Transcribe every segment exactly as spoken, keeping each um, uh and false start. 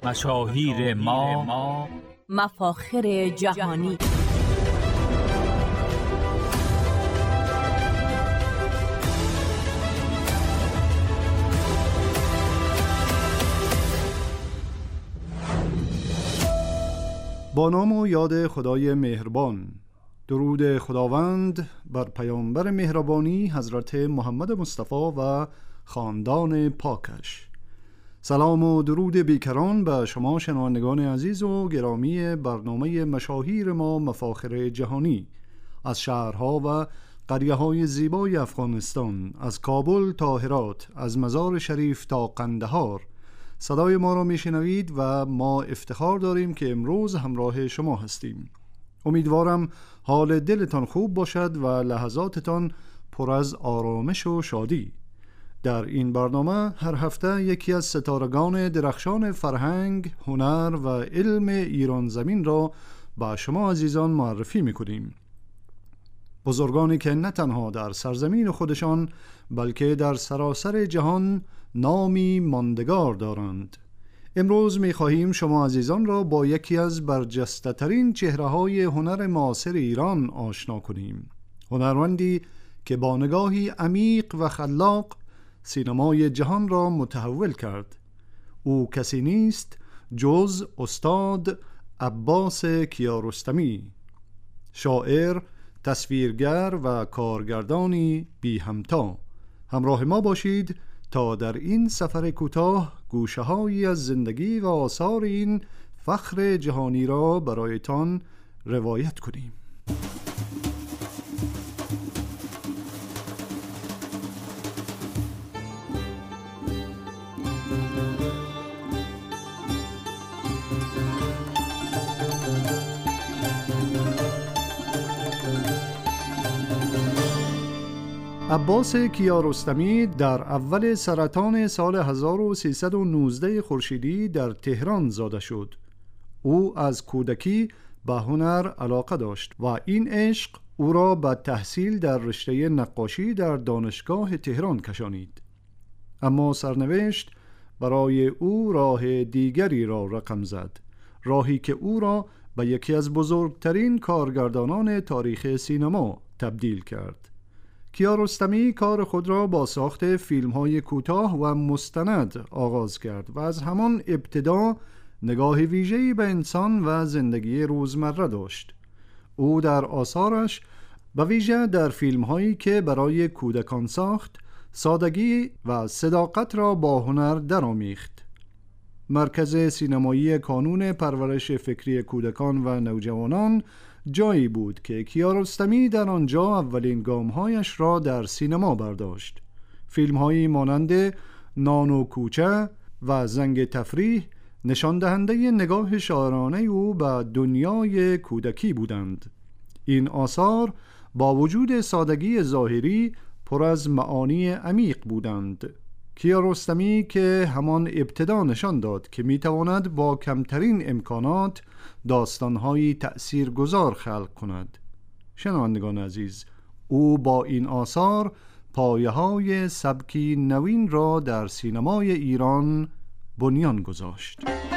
مشاهیر ما مفاخر جهانی. با نام و یاد خدای مهربان. درود خداوند بر پیامبر مهربانی حضرت محمد مصطفی و خاندان پاکش. سلام و درود بیکران به شما شنوندگان عزیز و گرامی برنامه مشاهیر ما مفاخر جهانی از شهرها و قریه‌های زیبای افغانستان، از کابل تا هرات، از مزار شریف تا قندهار. صدای ما را میشنوید و ما افتخار داریم که امروز همراه شما هستیم. امیدوارم حال دلتان خوب باشد و لحظاتتان پر از آرامش و شادی. در این برنامه هر هفته یکی از ستارگان درخشان فرهنگ، هنر و علم ایران زمین را با شما عزیزان معرفی میکنیم. بزرگانی که نه تنها در سرزمین خودشان بلکه در سراسر جهان نامی ماندگار دارند. امروز می‌خواهیم شما عزیزان را با یکی از برجسته ترین چهره‌های هنر معاصر ایران آشنا کنیم. هنرمندی که با نگاهی عمیق و خلاق سینمای جهان را متحول کرد. او کسی نیست جز استاد عباس کیارستمی، شاعر، تصویرگر و کارگردانی بی همتا. همراه ما باشید تا در این سفر کوتاه گوشه‌هایی از زندگی و آثار این فخر جهانی را برایتان روایت کنیم. عباس کیارستمی در اول سرطان سال هزار و سیصد و نوزده خورشیدی در تهران زاده شد. او از کودکی به هنر علاقه داشت و این عشق او را به تحصیل در رشته نقاشی در دانشگاه تهران کشانید. اما سرنوشت برای او راه دیگری را رقم زد، راهی که او را به یکی از بزرگترین کارگردانان تاریخ سینما تبدیل کرد. کیارستمی کار خود را با ساخت فیلم‌های کوتاه و مستند آغاز کرد و از همان ابتدا نگاه ویژه‌ای به انسان و زندگی روزمره داشت. او در آثارش به ویژه در فیلم‌هایی که برای کودکان ساخت، سادگی و صداقت را با هنر درآمیخت. مرکز سینمایی کانون پرورش فکری کودکان و نوجوانان جایی بود که کیارستمی در آنجا اولین گام‌هایش را در سینما برداشت. فیلم‌هایی مانند نان و کوچه و زنگ تفریح نشان دهنده نگاه شاعرانه او به دنیای کودکی بودند. این آثار با وجود سادگی ظاهری پر از معانی عمیق بودند. کیارستمی که همان ابتدا نشان داد که میتواند با کمترین امکانات داستانهایی تأثیرگذار خلق کند. شنوندگان عزیز، او با این آثار پایه‌های سبکی نوین را در سینمای ایران بنیان گذاشت.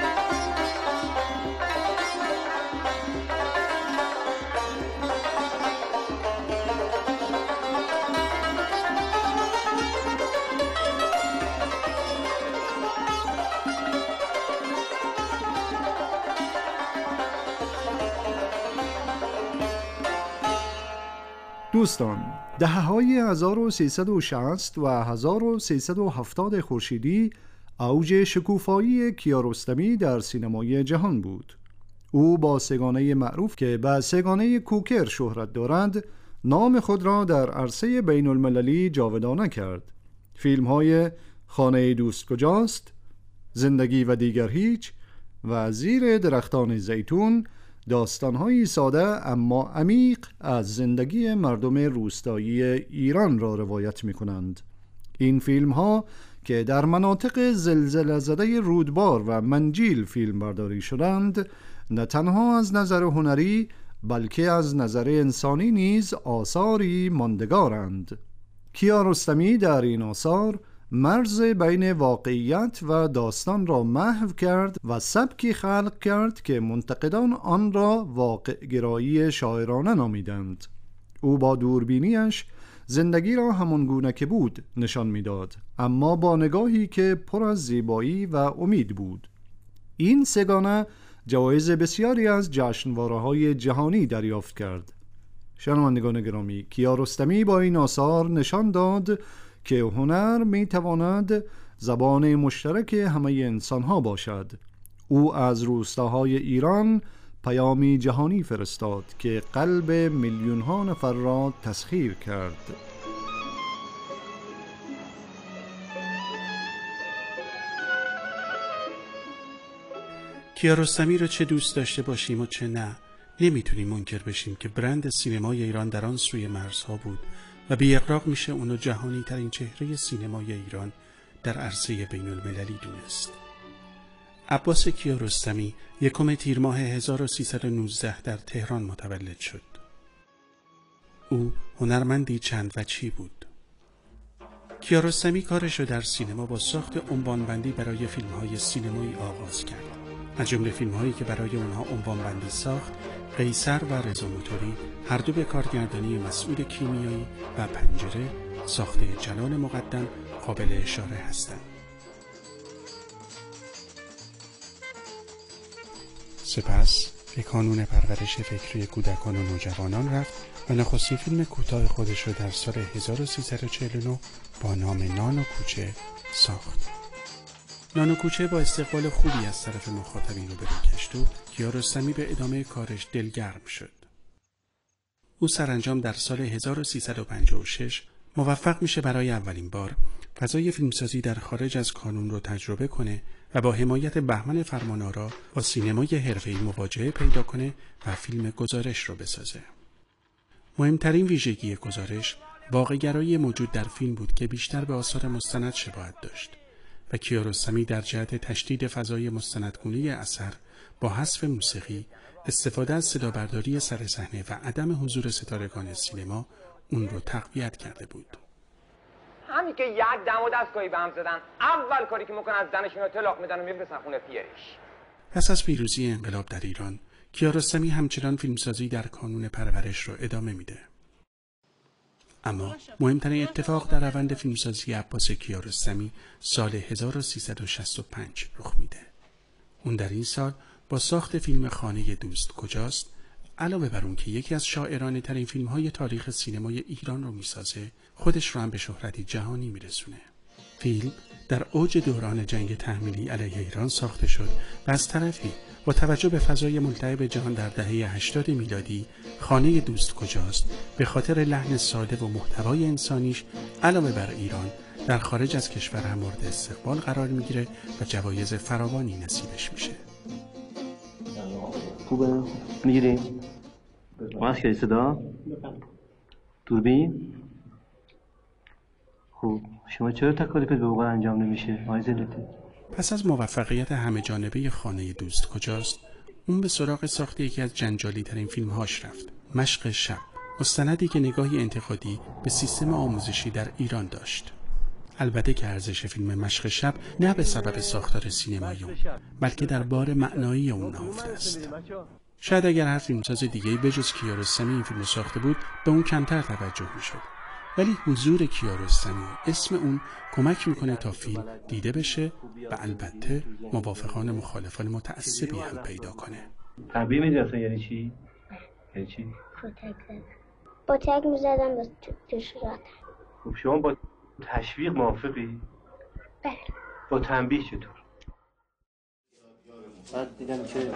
دوستان، دهه‌های هزار و سیصد و شصت و هزار و سیصد و هفتاد خورشیدی اوج شکوفایی کیارستمی در سینمای جهان بود. او با سگانه معروف که به سگانه کوکر شهرت دارند، نام خود را در عرصه بین المللی جاودانه کرد. فیلم‌های خانه دوست کجاست، زندگی و دیگر هیچ و زیر درختان زیتون داستان‌های ساده اما عمیق از زندگی مردم روستایی ایران را روایت می‌کنند. این فیلم‌ها که در مناطق زلزله زده رودبار و منجیل فیلم برداری شدند، نه تنها از نظر هنری بلکه از نظر انسانی نیز آثاری ماندگارند. کیارستمی در این آثار مرز بین واقعیت و داستان را محو کرد و سبکی خلق کرد که منتقدان آن را واقع‌گرایی شاعرانه نامیدند. او با دوربینیش زندگی را همانگونه که بود نشان میداد، اما با نگاهی که پر از زیبایی و امید بود. این سگانه جوایز بسیاری از جشنواره‌های جهانی دریافت کرد. شنوندگان گرامی، کیارستمی با این آثار نشان داد که هنر می تواند زبان مشترک همه انسانها باشد. او از روستاهای ایران پیامی جهانی فرستاد که قلب میلیون ها نفر را تسخیر کرد. کیارستمی رو چه دوست داشته باشیم و چه نه، نمیتونیم منکر بشیم که برند سینمای ایران در آن سوی مرزها بود و بی اغراق میشه اونو جهانی ترین چهره سینمای ایران در عرصه بین المللی دونست. عباس کیارستمی یکم تیر ماه هزار و سیصد و نوزده در تهران متولد شد. او هنرمندی چند وجهی بود. کیارستمی کارش رو در سینما با ساخت عنوانبندی برای فیلم‌های سینمایی آغاز کرد. از جمله فیلم‌هایی که برای اونها عنوانبندی ساخت، قیصر و رضا موتوری هر دو به کارگردانی مسعود کیمیایی و پنجره ساخته جلال مقدم قابل اشاره هستند. سپس به کانون پرورش فکری کودکان و نوجوانان رفت و نخستین فیلم کوتاه خودش را در سال هزار و سیصد و چهل و نه با نام نان و کوچه ساخت. نان و کوچه با استقبال خوبی از طرف مخاطبین رو برکشت و کیارستمی به ادامه کارش دلگرم شد. او سرانجام در سال هزار و سیصد و پنجاه و شش موفق میشه برای اولین بار فضای فیلمسازی در خارج از کانون رو تجربه کنه و با حمایت بهمن فرمانآرا با سینمای حرفه‌ای مواجهه پیدا کنه و فیلم گزارش رو بسازه. مهمترین ویژگی گزارش واقع‌گرایی موجود در فیلم بود که بیشتر به آثار مستند شباهت داشت و کیارستمی در جهت تشدید فضای مستندگونه اثر با حذف موسیقی، استفاده از صدابرداری سر صحنه و عدم حضور ستارگان سینما اون رو تقویت کرده بود. همین که یک دم و دستگاهی به هم زدن، اول کاری که میکنن از زنشون رو طلاق میدن و میفرستن خونه پیرش. پس از پیروزی انقلاب در ایران، کیارستمی همچنان فیلمسازی در کانون پرورش رو ادامه میده. اما مهمترین اتفاق در روند فیلمسازی عباس کیارستمی سال هزار و سیصد و شصت و پنج رخ میده. اون در این سال با ساخت فیلم خانه دوست کجاست، علاوه بر اون که یکی از شاعرانه ترین فیلم های تاریخ سینمای ایران رو میسازه، خودش رو هم به شهرتی جهانی میرسونه. فیلم در اوج دوران جنگ تحمیلی علیه ایران ساخته شد و از طرفی با توجه به فضای ملتهب جهان در دهه هشتاد میلادی، خانه دوست کجاست به خاطر لحن ساده و محتوای انسانیش علاوه بر ایران در خارج از کشور هم مورد استقبال قرار میگیره و جوایز فراوانی نصیبش میشه. خوبه؟ میگیریم؟ ماسک کردی صدا؟ دوربین؟ خوب، شما چرا تکالیفت به موقع انجام نمیشه؟ آقای زلتی؟ پس از موفقیت همه جانبه خانه دوست کجاست، اون به سراغ ساخت یکی از جنجالی ترین فیلم هاش رفت، مشق شب، مستندی که نگاهی انتقادی به سیستم آموزشی در ایران داشت. البته که ارزش فیلم مشق شب نه به سبب ساختار سینمایی اون، بلکه در بار معنایی اون نهفته است. شاید اگر هر فیلمساز دیگه‌ای بجز کیارستمی این فیلم ساخته بود، به اون کمتر توجه میشد. ولی حضور کیارستمی و اسم اون کمک میکنه تا فیلم دیده بشه و البته موافقان مخالفان متعصبی هم پیدا کنه. تنبیه میدی اصلا یعنی چی؟ یعنی چی؟ با تگ میزدم با تشویق. خب شما با تشویق موافقی؟ بله. با تنبیه چطور؟ بعد دیدم که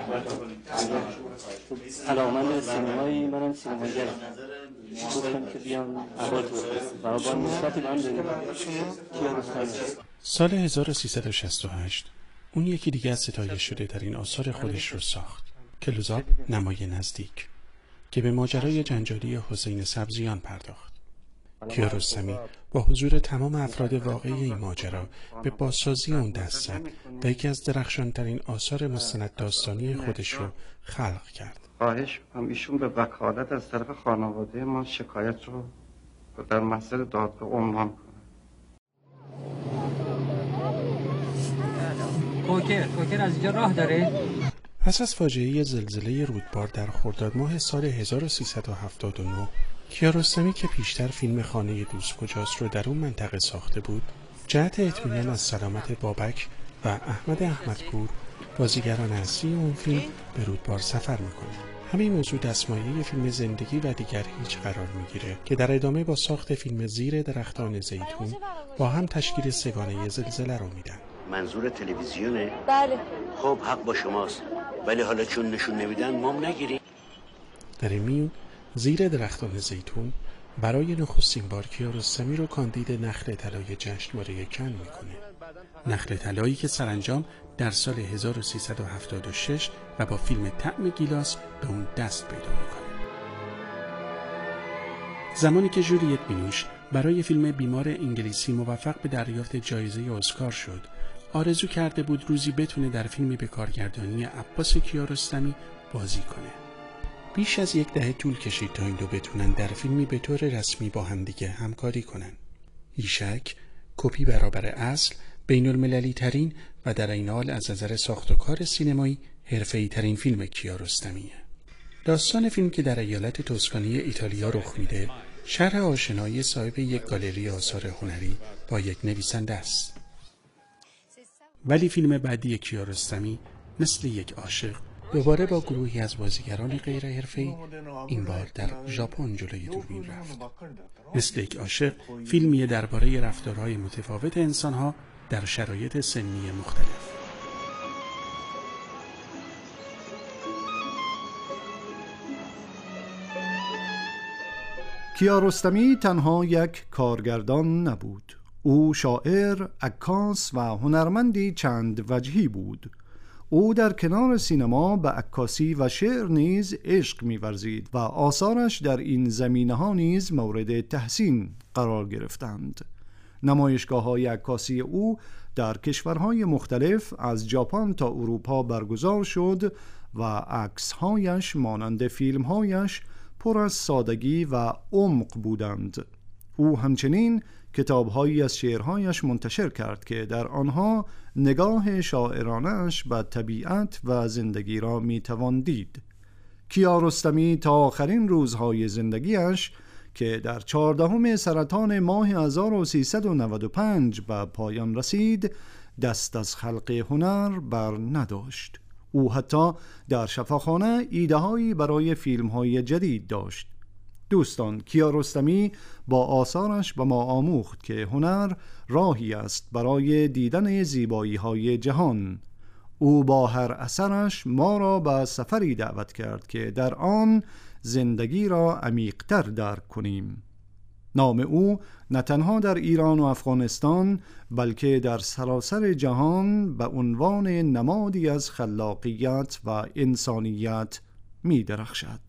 علاقمند سینمایی، منم سینماگرم، گفتم که بیام عباد و با نسبتی من داریم کیارستمی. سال هزار و سیصد و شصت و هشت اون یکی دیگه از ستایش شده در این آثار خودش رو ساخت، کلوزآپ نمای نزدیک، که به ماجرای جنجالی حسین سبزیان پرداخت. کیارستمی با حضور تمام افراد واقعی این ماجرا به بازسازی اون دست زد و یکی از درخشانترین آثار مستند داستانی خودش رو خلق کرد. خواهش هم ایشون به وکالت از طرف خانواده ما شکایت رو در محضر دادگاه عنوان کنه. کوکر کوکر از اینجا راه داره؟ پس از فاجعه زلزله رودبار در خرداد ماه سال هزار و سیصد و هفتاد و نه، کیارستمی که پیشتر فیلم خانه دوست کجاست رو در اون منطقه ساخته بود، جهت اطمینان از سلامت بابک و احمد احمدپور، بازیگران اصلی اون فیلم، به رودبار سفر میکنه. همین موضوع دستمایه فیلم زندگی و دیگر هیچ قرار میگیره که در ادامه با ساخت فیلم زیر درختان زیتون با هم تشکیل سگانه زلزله رو میدن. منظور تلویزیونه؟ بله. خب حق با شماست، ولی حالا چون نشون نمیدن مام نگیریم. در این میون زیر درختان زیتون برای نخستین بار کیارستمی رو کاندید نخل طلای جشنواره کن میکنه. نخل طلایی که سرانجام در سال هزار و سیصد و هفتاد و شش و با فیلم طعم گیلاس به اون دست پیدا میکنه. زمانی که ژولیت بینوش برای فیلم بیمار انگلیسی موفق به دریافت جایزه اسکار شد، آرزو کرده بود روزی بتونه در فیلمی به کارگردانی عباس کیارستمی بازی کنه. بیش از یک دهه طول کشید تا این دو بتونن در فیلمی به طور رسمی با همدیگه همکاری کنن. ایشک کپی برابر اصل، بین المللی ترین و در این حال از نظر ساخت و کار سینمایی حرفه‌ای ترین فیلم کیارستمیه. داستان فیلم که در ایالت توسکانی ایتالیا رخ میده، شرح آشنایی صاحب یک گالری آثار هنری با یک نویسنده است. ولی فیلم بعدی کیارستمی مثل یک عاشق دوباره با گروهی از بازیگران غیر حرفه‌ای، این بار در ژاپن جلوی دوربین رفت. مثل یک عاشق فیلمی درباره رفتارهای متفاوت انسان‌ها در شرایط سنی مختلف. کیارستمی تنها یک کارگردان نبود. او شاعر، عکاس و هنرمندی چند وجهی بود. او در کنار سینما به عکاسی و شعر نیز عشق می‌ورزید و آثارش در این زمینه‌ها نیز مورد تحسین قرار گرفتند. نمایشگاه‌های عکاسی او در کشورهای مختلف از ژاپن تا اروپا برگزار شد و عکس‌هایش مانند فیلم‌هایش پر از سادگی و عمق بودند. او همچنین کتاب‌هایی از شعرهایش منتشر کرد که در آنها نگاه شاعرانش به طبیعت و زندگی را می‌توان دید. کیارستمی تا آخرین روزهای زندگیش که در چهاردهم سرطان ماه هزار و سیصد و نود و پنج به پایان رسید، دست از خلق هنر بر نداشت. او حتی در شفاخانه ایده‌هایی برای فیلم‌های جدید داشت. دوستان، کیارستمی با آثارش به ما آموخت که هنر راهی است برای دیدن زیبایی‌های جهان. او با هر اثرش ما را به سفری دعوت کرد که در آن زندگی را عمیق‌تر درک کنیم. نام او نه تنها در ایران و افغانستان بلکه در سراسر جهان به عنوان نمادی از خلاقیت و انسانیت می درخشد.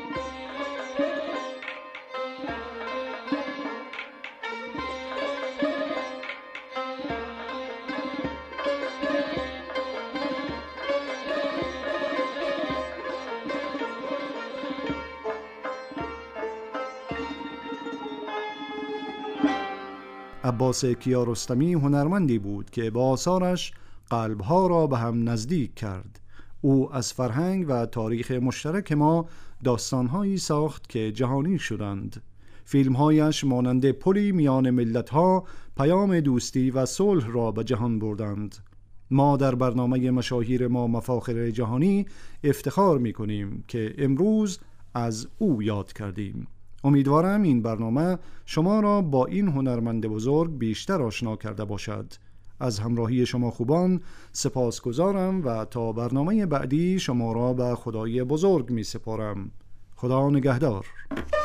عباس کیارستمی هنرمندی بود که با آثارش قلبها را به هم نزدیک کرد. او از فرهنگ و تاریخ مشترک ما داستانهایی ساخت که جهانی شدند. فیلمهایش مانند پلی میان ملتها پیام دوستی و صلح را به جهان بردند. ما در برنامه مشاهیر ما مفاخر جهانی افتخار می کنیم که امروز از او یاد کردیم. امیدوارم این برنامه شما را با این هنرمند بزرگ بیشتر آشنا کرده باشد. از همراهی شما خوبان سپاسگزارم و تا برنامه بعدی شما را به خدای بزرگ می سپارم. خدا نگهدار.